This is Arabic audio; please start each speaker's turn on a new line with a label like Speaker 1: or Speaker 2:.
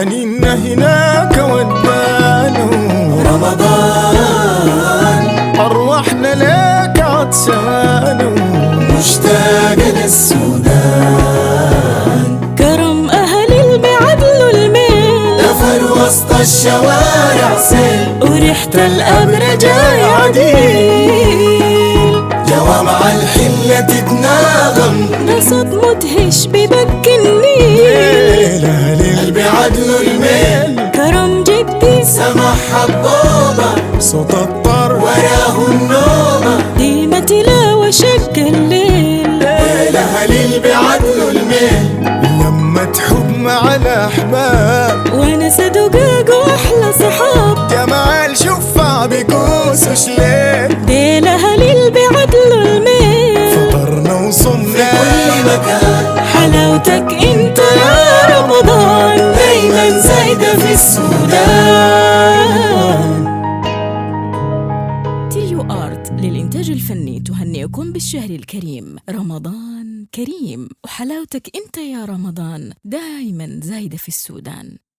Speaker 1: حنيننا هناك ودانا
Speaker 2: رمضان
Speaker 1: أرواحنا لك عطشانة
Speaker 2: مشتاقة للسودان.
Speaker 3: كرم أهل المعدل الميل
Speaker 2: نفر وسط الشوارع سيل
Speaker 3: وريحة الأمر جاي عديل.
Speaker 2: جوامع الحلة تتناغم
Speaker 3: نصب مدهش ببكي النيل.
Speaker 2: قلبي عدل الميل
Speaker 3: كرم جدي
Speaker 2: سمح حبوبة
Speaker 1: صوت الطر
Speaker 2: وراه النومة.
Speaker 3: ديما تلاوة شق الليل.
Speaker 2: ليلة بعدل الميل
Speaker 1: لما تحب مع الأحباب
Speaker 3: ونس دقاق وأحلى صحاب.
Speaker 1: جمال شفع بكوس وشليل
Speaker 3: ديلة هليل بعدل الميل.
Speaker 1: فطرنا وصمنا
Speaker 2: كل مكان
Speaker 3: حلاوتك انت يا رمضان
Speaker 2: دايما زايدة في السودان.
Speaker 3: تيو آرت للإنتاج الفني تهنئكم بالشهر الكريم رمضان كريم، وحلاوتك انت يا رمضان دايما زايدة في السودان.